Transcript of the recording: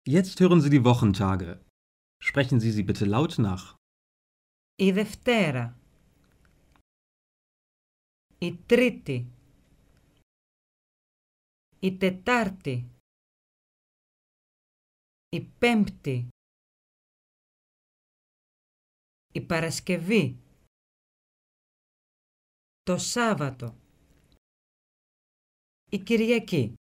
Jetzt hören Sie die Wochentage. Sprechen Sie sie bitte laut nach. Η Δευτέρα, η Τρίτη, η Τετάρτη, η Πέμπτη, η Παρασκευή, το Σάββατο, η Κυριακή.